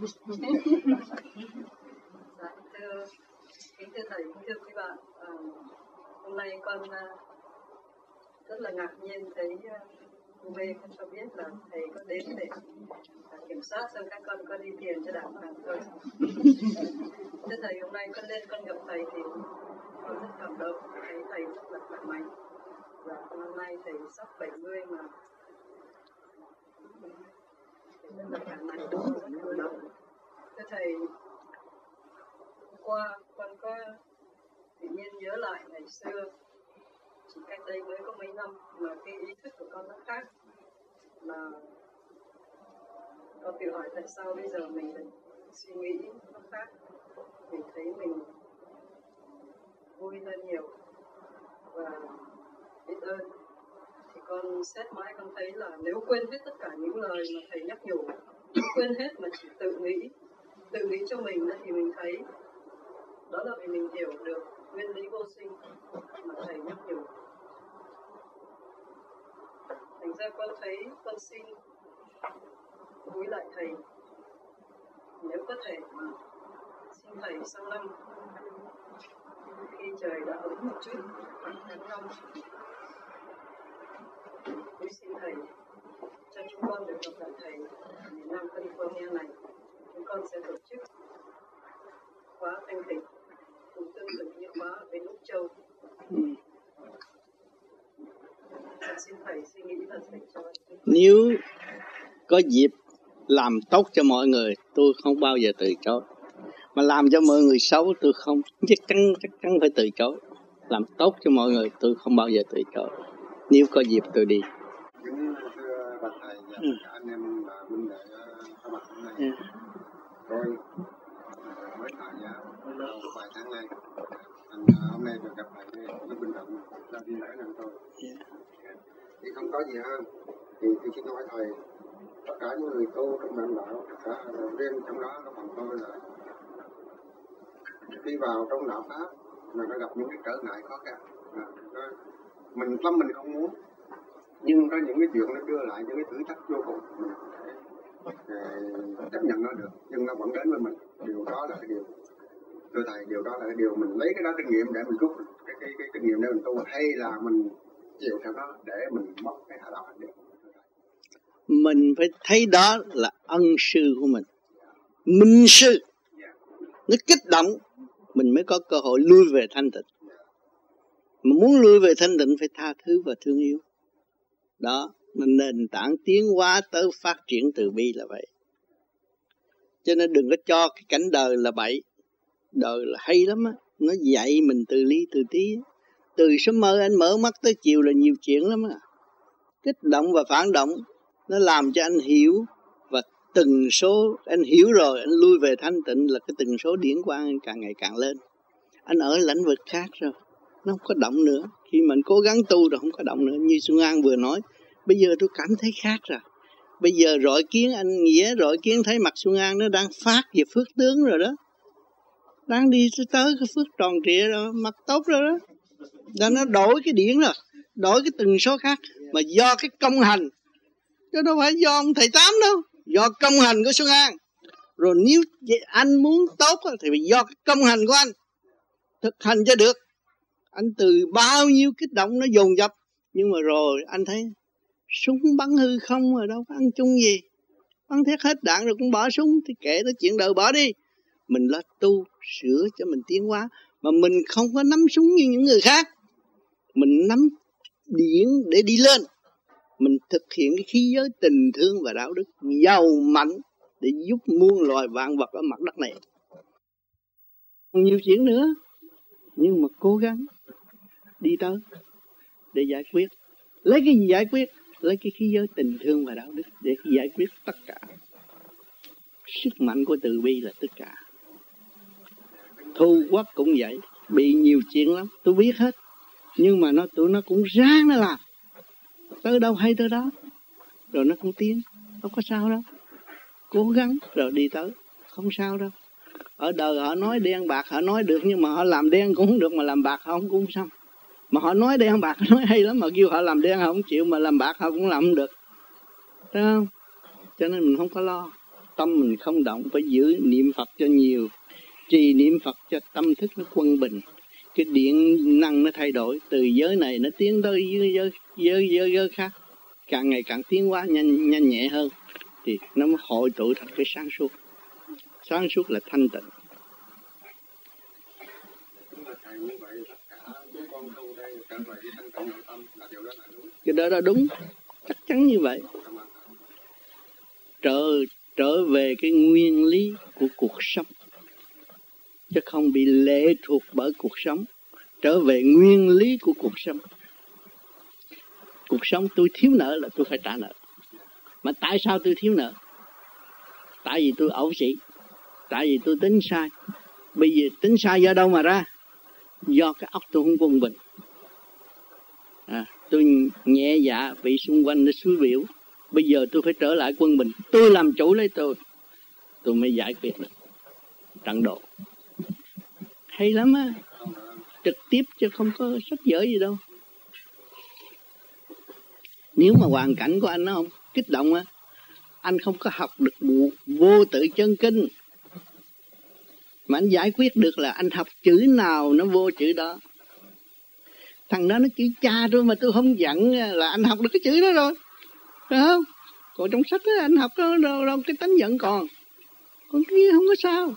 Dạ, thưa, kính thưa thầy, kính thưa quý bạn, à, hôm nay con uh, rất là ngạc nhiên thấy cô uh, Bê con cho biết là thầy có đến để uh, kiểm soát xem các con có đi thiền cho đàng hoàng thôi. Thưa thầy, hôm nay con lên con gặp thầy thì con rất cảm động, thấy thầy rất là khỏe mạnh. Và hôm nay thầy sắp bảy mươi mà rất là khỏe mạnh, rất cảm động. Thưa thầy, hôm qua con có tự nhiên nhớ lại ngày xưa, chỉ cách đây mới có mấy năm mà cái ý thức của con nó khác, là con tự hỏi tại sao bây giờ mình lại suy nghĩ nó khác. Mình thấy mình vui hơn nhiều và biết ơn. Thì con xét mãi con thấy là nếu quên hết tất cả những lời mà thầy nhắc nhủ, quên hết mà chỉ tự nghĩ, tự nghĩ cho mình thì mình thấy đó là vì mình hiểu được nguyên lý vô sinh mà thầy nhắc nhủ. Thành ra con thấy con xin cúi lại thầy, nếu có thể mà xin thầy sang năm khi trời đã ấm một chút, tháng năm, tôi xin thầy cho chúng con được gặp lại thầy ở miền Nam California này. Chúng con sẽ tổ chức khóa thanh tịnh cùng tương tự như khóa ở bên Úc Châu. Con xin thầy suy nghĩ và thầy cho. Nếu có dịp làm tốt cho mọi người, tôi không bao giờ từ chối. Mà làm cho mọi người xấu, tôi không chắc chắn chắc chắn phải từ chối. Làm tốt cho mọi người, tôi không bao giờ từ chối. Nếu có dịp tôi đi. Kính thưa bà thầy và ừ. cả anh em là minh đệ các bạn hôm nay. Ừ. Tôi mới thả giáo một vài tháng nay. Anh hôm nay được gặp thầy với bình luận ra đi lễ năm tôi. Thì không có gì hơn. Thì tôi xin nói thầy, tất cả những người tu trong đạo đạo, tất cả riêng trong đó có phần tôi là đi vào trong đạo pháp mà nó gặp những cái trở ngại khó khăn. Mình tâm mình không muốn, nhưng có những cái chuyện nó đưa lại những cái thử thách vô cùng, mình có thể chấp nhận nó được, nhưng nó vẫn đến với mình. Điều đó là cái điều, thưa thầy, điều đó là cái điều mình lấy cái đó kinh nghiệm để mình rút cái cái cái kinh nghiệm để mình tu, hay là mình chịu theo nó để mình mất cái hạ đạo hành được. Mình phải thấy đó là ân sư của mình, minh sư, nó kích động mình mới có cơ hội lui về thanh tịnh. Mà muốn lui về thanh tịnh phải tha thứ và thương yêu. Đó, nền tảng tiến hóa tới phát triển từ bi là vậy. Cho nên đừng có cho cái cảnh đời là bậy. Đời là hay lắm á, nó dạy mình từ ly từ tí. Từ sớm mơ anh mở mắt tới chiều là nhiều chuyện lắm á. Kích động và phản động, nó làm cho anh hiểu. Và từng số anh hiểu rồi, anh lui về thanh tịnh là cái từng số điển quang anh càng ngày càng lên. Anh ở lãnh vực khác rồi, nó không có động nữa. Khi mình cố gắng tu rồi không có động nữa. Như Xuân An vừa nói, bây giờ tôi cảm thấy khác rồi. Bây giờ rọi kiến anh Nghĩa, rọi kiến thấy mặt Xuân An nó đang phát về phước tướng rồi đó. Đang đi tới cái phước tròn trịa rồi, mặt tốt rồi đó. Và nó đổi cái điển rồi, đổi cái từng số khác. Mà do cái công hành, chứ đâu phải do ông thầy Tám đâu, do công hành của Xuân An. Rồi nếu anh muốn tốt thì do cái công hành của anh, thực hành cho được. Anh từ bao nhiêu kích động nó dồn dập, nhưng mà rồi anh thấy súng bắn hư không rồi đâu có ăn chung gì. Bắn thiết hết đạn rồi cũng bỏ súng, thì kệ nó chuyện đời bỏ đi. Mình lo tu, sửa cho mình tiến hóa. Mà mình không có nắm súng như những người khác. Mình nắm điển để đi lên. Mình thực hiện cái khí giới tình thương và đạo đức giàu mạnh để giúp muôn loài vạn vật ở mặt đất này. Còn nhiều chuyện nữa, nhưng mà cố gắng đi tới để giải quyết. Lấy cái gì giải quyết? Lấy cái khí giới tình thương và đạo đức để giải quyết tất cả. Sức mạnh của từ bi là tất cả. Thu quốc cũng vậy, bị nhiều chuyện lắm, tôi biết hết. Nhưng mà nó tụi nó cũng ráng nó làm. Tới đâu hay tới đó. Rồi nó cũng tiến, không có sao đâu. Cố gắng rồi đi tới, không sao đâu. Ở đời họ nói đen bạc họ nói được, nhưng mà họ làm đen cũng không được, mà làm bạc họ không cũng xong. Mà họ nói đen bạc họ nói hay lắm, mà kêu họ làm đen họ không chịu, mà làm bạc họ cũng làm không được. Thấy không? Cho nên mình không có lo. Tâm mình không động, phải giữ niệm Phật cho nhiều. Trì niệm Phật cho tâm thức nó quân bình. Cái điện năng nó thay đổi, từ giới này nó tiến tới giới, giới, giới, giới, giới khác. Càng ngày càng tiến hóa nhanh, nhanh nhẹ hơn. Thì nó mới hội tụ thành cái sáng suốt. Sáng suốt là thanh tịnh. Cái đó là đúng, chắc chắn như vậy. Trở, trở về cái nguyên lý của cuộc sống, chứ không bị lệ thuộc bởi cuộc sống. Trở về nguyên lý của cuộc sống. Cuộc sống tôi thiếu nợ là tôi phải trả nợ. Mà tại sao tôi thiếu nợ? Tại vì tôi ẩu xỉ. Tại vì tôi tính sai. Bây giờ tính sai do đâu mà ra? Do cái óc tôi không quân bình. À, tôi nhẹ dạ bị xung quanh nó xúi biểu. Bây giờ tôi phải trở lại quân bình. Tôi làm chủ lấy tôi. Tôi mới giải quyết được trận độ. Hay lắm á. Trực tiếp chứ không có sách vở gì đâu. Nếu mà hoàn cảnh của anh nó không kích động á, anh không có học được vô tự chân kinh. Mà anh giải quyết được là anh học chữ nào nó vô chữ đó. Thằng đó nó chữ cha thôi mà tôi không giận là anh học được cái chữ đó rồi. Phải không? Còn trong sách đó anh học đó, đâu, đâu cái tánh giận còn. Còn cái kia không có sao.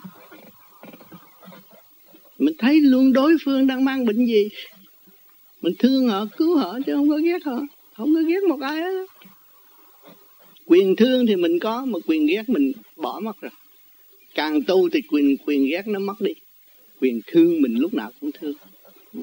Mình thấy luôn đối phương đang mang bệnh gì, mình thương họ, cứu họ chứ không có ghét họ. Không có ghét một ai hết. Quyền thương thì mình có, mà quyền ghét mình bỏ mất rồi. Càng tu thì quyền quyền ghét nó mất đi. Quyền thương mình lúc nào cũng thương. Ừ.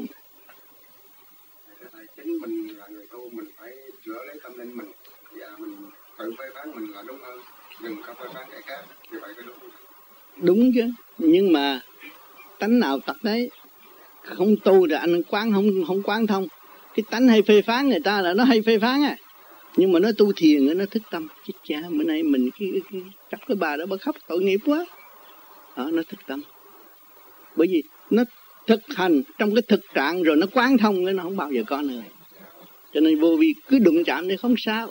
Chính mình là người tu, mình phải sửa lấy tâm linh mình. Và mình tự phê phán mình là đúng hơn. Đừng có phê phán kẻ khác. Như vậy phải đúng. Đúng chứ. Nhưng mà tánh nào tật đấy. Không tu thì anh quán không không quán thông. Cái tánh hay phê phán người ta là nó hay phê phán à. Nhưng mà nó tu thiền nó thức tâm. Chết cha bữa nay mình cái, cái, cái, chắc cái bà đó bà khóc tội nghiệp quá. Đó, nó thức tâm. Bởi vì nó thực hành trong cái thực trạng rồi nó quán thông, nó không bao giờ có nữa. Cho nên vô vi cứ đụng chạm thì không sao.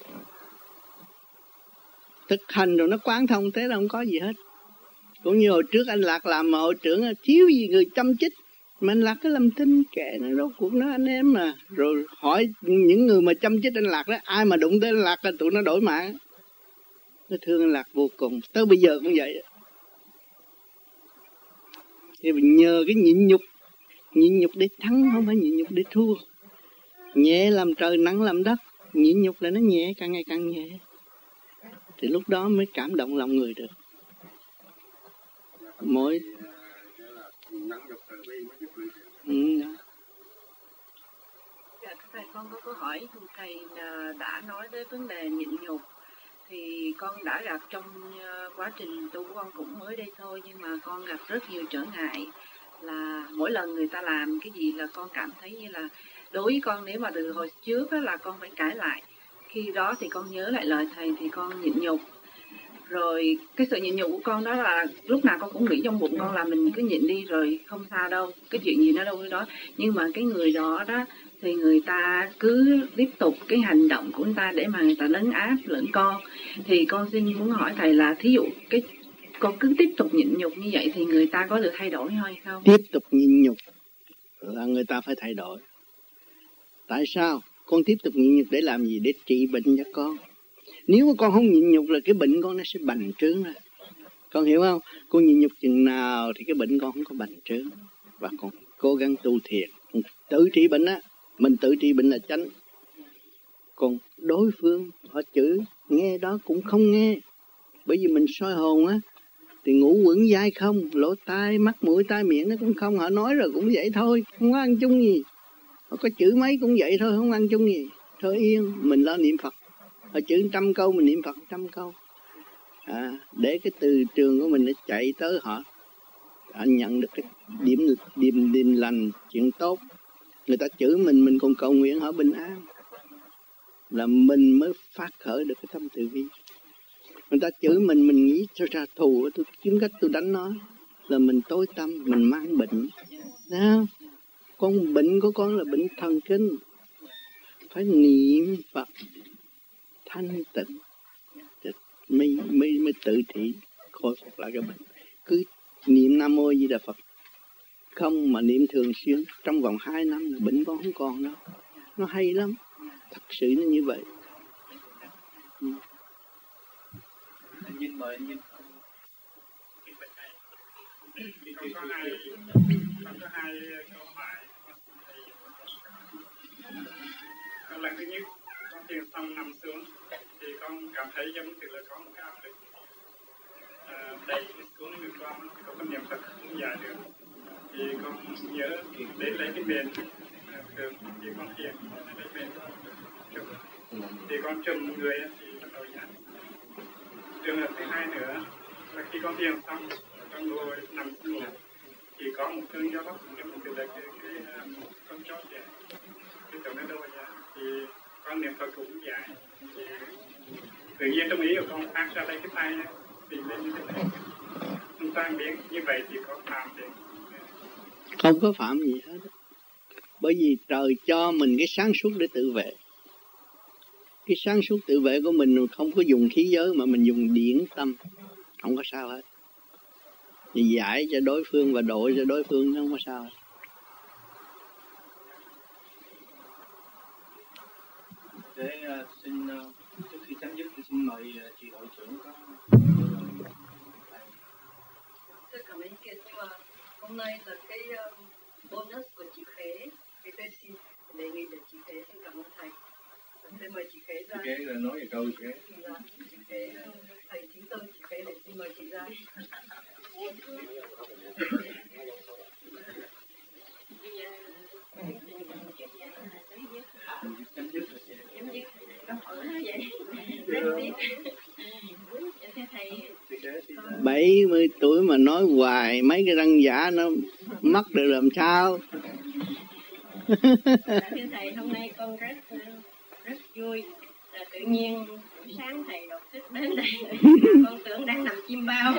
Thực hành rồi nó quán thông, thế là không có gì hết. Cũng như hồi trước anh Lạc làm mà hội trưởng thiếu gì người chăm chích. Mà anh Lạc cứ làm thinh kệ nó rốt cuộc nó anh em mà. Rồi hỏi những người mà chăm chích anh Lạc đó, ai mà đụng tới anh Lạc là tụi nó đổi mạng. Nó thương anh Lạc vô cùng. Tới bây giờ cũng vậy. Thì mình nhờ cái nhịn nhục. Nhịn nhục để thắng, không phải nhịn nhục để thua. Nhẹ làm trời, nặng làm đất. Nhịn nhục là nó nhẹ, càng ngày càng nhẹ. Thì lúc đó mới cảm động lòng người được. Mỗi ừ, đó. Dạ, thầy con có câu hỏi. Thầy đã nói tới vấn đề nhịn nhục. Thì con đã gặp trong quá trình tu của con cũng mới đây thôi. Nhưng mà con gặp rất nhiều trở ngại. Là mỗi lần người ta làm cái gì là con cảm thấy như là đối với con, nếu mà từ hồi trước đó là con phải cãi lại. Khi đó thì con nhớ lại lời thầy thì con nhịn nhục. Rồi cái sự nhịn nhục của con đó là lúc nào con cũng nghĩ trong bụng con là mình cứ nhịn đi rồi không sao đâu, cái chuyện gì nó đâu cái đó. Nhưng mà cái người đó đó thì người ta cứ tiếp tục cái hành động của người ta để mà người ta lấn áp lẫn con. Thì con xin muốn hỏi thầy là thí dụ cái con cứ tiếp tục nhịn nhục như vậy thì người ta có được thay đổi hay không? Tiếp tục nhịn nhục là người ta phải thay đổi. Tại sao? Con tiếp tục nhịn nhục để làm gì? Để trị bệnh cho con. Nếu mà con không nhịn nhục là cái bệnh con nó sẽ bành trướng ra. Con hiểu không? Con nhịn nhục chừng nào thì cái bệnh con không có bành trướng. Và con cố gắng tu thiền. Tự trị bệnh á. Mình tự trị bệnh là chánh. Còn đối phương họ chửi, nghe đó cũng không nghe. Bởi vì mình soi hồn á, thì ngũ quẩn dai không, lỗ tai, mắt, mũi, tai, miệng nó cũng không. Họ nói rồi cũng vậy thôi, không có ăn chung gì. Họ có chửi mấy cũng vậy thôi, không ăn chung gì. Thôi yên, mình lo niệm Phật. Họ chửi trăm câu, mình niệm Phật trăm câu. À, để cái từ trường của mình nó chạy tới họ. Họ nhận được cái điểm, điểm, điểm lành, chuyện tốt. Người ta chửi mình, mình còn cầu nguyện họ bình an. Là mình mới phát khởi được cái tâm từ bi. Người ta chửi mình, mình nghĩ cho ra thù, tôi kiếm cách tôi đánh nó. Là mình tối tâm, mình mang bệnh. Thấy không? Con bệnh của con là bệnh thần kinh. Phải niệm Phật thanh tịnh mới, mới, mới tự trị khôi phục lại cái bệnh. Cứ niệm Nam Mô Di Đà Phật không mà niệm thường xuyên, trong vòng hai năm là bệnh con không còn đâu. Nó hay lắm. Thật sự nó như vậy. Ừ. Anh Vinh mời anh Vinh. Con có hai, con có hai câu hỏi. Lần thứ nhất, con thiền xong nằm xuống thì con cảm thấy giống như là có một cái áp lực à, đầy xuống người con, có con niệm Phật không giải được. Thì con nhớ để lấy cái bền thường thì con thiền lấy bền trùm. Thì con trùm người thì bắt đầu giải. Trường hợp thứ hai nữa là khi con thiền xong, con ngồi nằm xuống thì có một cơn gió bắc giống như là cái, cái, cái con chó vậy. Cái chỗ nó đâu ra thì con niệm Phật cũng giải. Thì tự nhiên trong ý của con phát ra đây cái tay thì lên như thế này. Không tan biến như vậy thì có phạm thì không có phạm gì hết. Bởi vì trời cho mình cái sáng suốt để tự vệ. Cái sáng suốt tự vệ của mình không có dùng khí giới mà mình dùng điển tâm. Không có sao hết. Thì giải cho đối phương và độ cho đối phương nó không có sao hết. Để uh, xin uh, trước khi chấm dứt thì xin mời uh, chị đội trưởng có. Tôi cảm ơn Kiệt, nhưng mà hôm nay là cái uh, bonus của chị Khế, thì tôi xin đề nghị để chị Khế xin cảm ơn thầy. Tôi mời chị Khế ra. Chị Khế là nói về câu gì Khế? Dạ, chị Khế, thầy chính tôi chị Khế để xin mời chị ra. Chấm dứt rồi chị. Chấm dứt. Câu hỏi nó vậy. bảy mươi tuổi mà nói hoài mấy cái răng giả nó mất được làm sao? Thưa thầy, hôm nay con rất rất vui. Là tự nhiên sáng thầy đột thức đến đây, con tưởng đang nằm chim bao.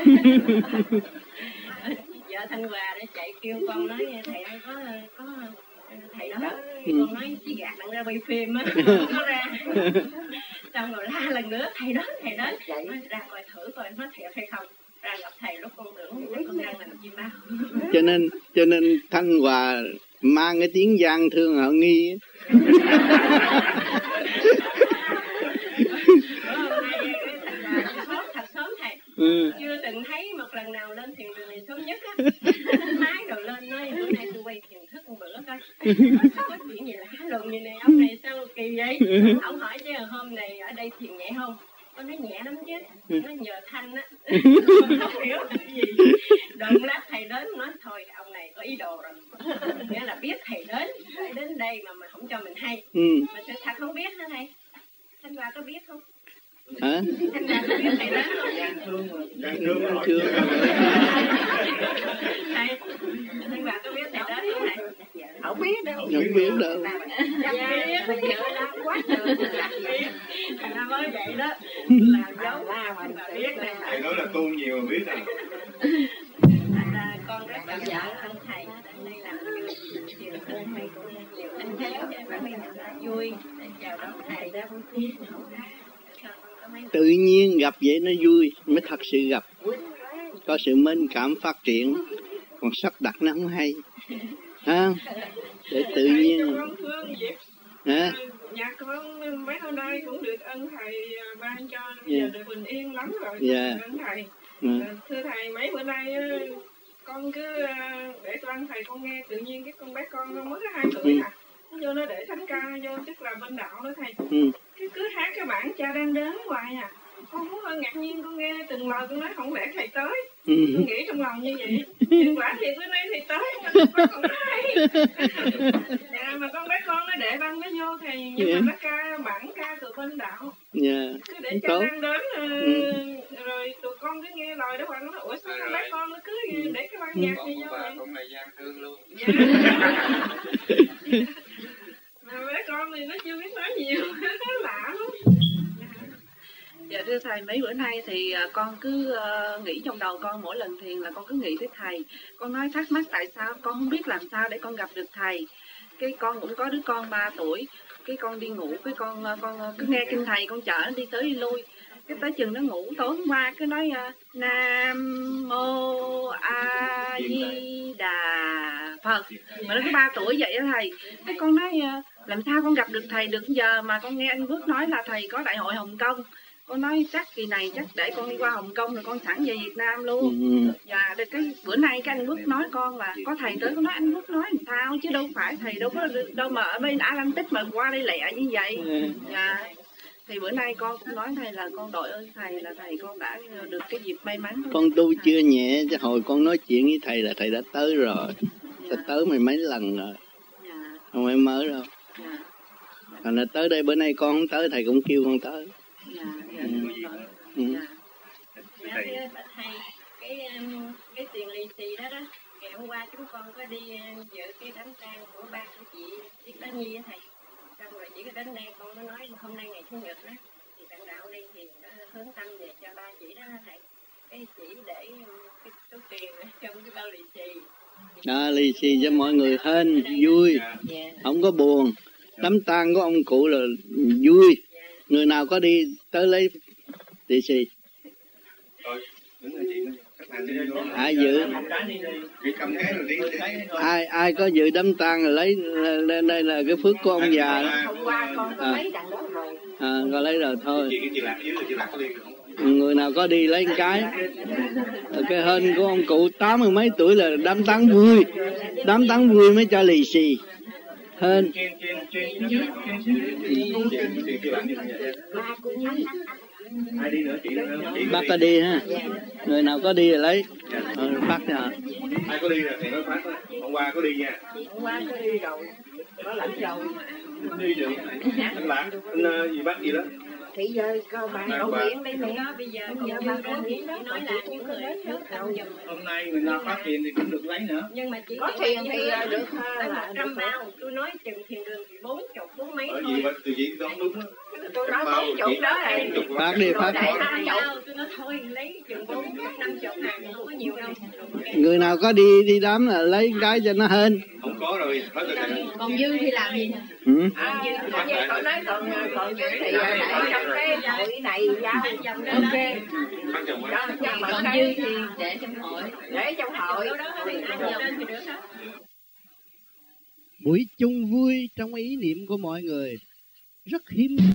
Vợ Thanh Hòa đã chạy kêu con nói thầy ơi có có thầy đó. Thì con nói chỉ gạt đang ra quay phim á, không có ra. Xong rồi la lần nữa thầy đó thầy đó, nói ra coi thử coi nó thiệt hay không. Ra gặp thầy lúc con tưởng con đang nằm chim bao. Cho nên cho nên Thanh Hòa mang cái tiếng gian thương họ nghi. Thật sớm thầy. Ừ. Chưa từng thấy một lần nào lên thiền đường này sớm nhất á. Thái rồi lên nói bữa nay tôi quay thiền thức một bữa coi. Có chuyện gì lạ lùng như này, ông này sao kỳ vậy? Ông hỏi chứ hôm này ở đây thiền nhẹ không? Con nói nhẹ lắm chứ. Nó nhờ Thanh á. Không hiểu gì. Đụng lát thầy đến nói thôi ông này có ý đồ rồi. Nghĩa là biết thầy đến, thầy đến đây mà mình không cho mình hay. Ừ. Mà sự thật không biết hả thầy? Thanh Hòa có biết không? Hả? Thanh Hòa có biết thầy đến không? Gian thương mà. Gian thương mà. Chưa. Thầy, Thanh Hòa có biết thầy đến không thầy? Không biết đâu. Không biết đâu. Dạ, bây giờ lắm quá trời. Là mới vậy đó. Là giấu la mà biết này. Thầy nói là tu nhiều mà biết à. Là con rất cảm ơn ông thầy đến đây làm điều thương thầy cũng nhiều anh khéo và vui để chào đón thầy ra phong tiên. Tự nhiên gặp vậy nó vui mới thật sự gặp. Có sự mến cảm phát triển. Còn sắp đặt nó không hay. À, để tự nhiên. Hả? Nhà con mấy hôm nay cũng được ơn thầy ban cho, bây yeah. giờ được bình yên lắm rồi. Yeah. Ơn thầy. Yeah. Thưa thầy, mấy bữa nay con cứ để con thầy con nghe, tự nhiên cái con bé con nó mới có hai tuổi à. Nó vô nó để thánh ca vô, chắc là bên đạo đó thầy. Ừ. Cái cứ hát cái bản Cha Đang Đến hoài à. Con cũng hơi ngạc nhiên, con nghe từng lời con nói không lẽ thầy tới. Ừ. Con nghĩ trong lòng như vậy. Nhưng quả thiệt bữa nay thầy tới mà con không thấy. Dạ, mà con bé con nó để băng nó vô thầy, nhưng yeah. mà nó ca bản ca từ bên đạo. Yeah. Cứ để Cha Đang Đến ừ. rồi tụi con cứ nghe lời đó, bạn nó nói ủa sao con bé con nó cứ để cái băng nhạc như vô vậy. Con này gian thương luôn. Dạ. Mà bé con thì nó chưa biết nói nhiều, lạ lắm. Dạ thưa thầy, mấy bữa nay thì con cứ uh, nghĩ trong đầu con, mỗi lần thiền là con cứ nghĩ tới thầy. Con nói thắc mắc tại sao con không biết làm sao để con gặp được thầy. Cái con cũng có đứa con ba tuổi, cái con đi ngủ, cái con con cứ nghe kinh thầy, con chở nó đi tới đi lui. Cái tới chừng nó ngủ, tối hôm qua cứ nói uh, Nam Mô A Di Đà Phật. Mà nó cứ ba tuổi vậy đó thầy. Cái con nói uh, làm sao con gặp được thầy được giờ mà con nghe anh Phước nói là thầy có đại hội Hồng Kông. Con nói chắc kỳ này chắc để con đi qua Hồng Kông rồi con sẵn về Việt Nam luôn. Ừ. Và cái bữa nay cái anh Phước nói con là có thầy tới, con nói anh Phước nói làm sao chứ đâu phải thầy đâu có đâu mà ở bên Atlantic mà qua đây lẹ như vậy. Ừ. Và thì bữa nay con cũng nói thầy là con đội ơn thầy là thầy con đã được cái dịp may mắn. Con tu chưa nhẹ, chứ hồi con nói chuyện với thầy là thầy đã tới rồi. Dạ. Tới mày mấy lần rồi. Dạ. Không phải mới đâu. Dạ. Thành là tới đây bữa nay con không tới thầy cũng kêu con tới. Dạ, dạ, ừ. Ừ. Dạ. Dạ, thưa thầy, cái cái tiền lì xì đó đó, ngày hôm qua chúng con có đi dự cái đám tang của ba của chị Tiết Bá Nhi á thầy, xong rồi chỉ có đến đây con nó nói hôm nay ngày Chủ nhật đó, thì bạn đạo đây thì hướng tâm về cho ba chị đó thầy, cái chỉ để cái số tiền trong cái bao lì xì. Đó, lì xì cho mọi người hên vui, yeah. Không có buồn. Đám tang của ông cụ là vui. Người nào có đi tới lấy lì xì. Ai dự? Ai ai có dự đám tang là lấy lên đây là cái phước của ông già đó. À, à có lấy rồi thôi. Người nào có đi lấy một cái. Cái hên của ông cụ tám mươi mấy tuổi là đám tang vui. Đám tang vui mới cho lì xì. Hên. Bác có đi ha. Người nào có đi là lấy. Ờ, bác nha. Ai có đi là thì nói phát đó. Hôm qua có đi nha. Hôm qua có đi rồi. Có lãnh rồi. Đi được. Anh Lãng, anh gì bác gì đó. Thì giờ coi bạn đậu điện đây mẹ. Bây giờ bây giờ ba con thì nói là những người trước không dùng. Hôm nay người nào phát tiền thì cũng được lấy nữa. Nhưng mà chỉ có tiền thì được một trăm bao. Tôi nói chừng thiền đường thì bốn chục bốn mấy thôi. Bởi vì từ gì đó đúng á. Tôi nói bốn chục đó này. Phát đi phát. Tôi nói thôi lấy chừng bốn năm chục ngàn không có nhiều đâu. Người nào có đi đi đám là lấy cái cho nó hên. Không có rồi. Còn dư thì làm gì? Ừ. À, như cậu nói còn còn dư thì để trong cái hội này giao. Ok. Còn dư thì để trong hội. Để trong hội. Buổi chung vui trong ý niệm của mọi người rất hiếm.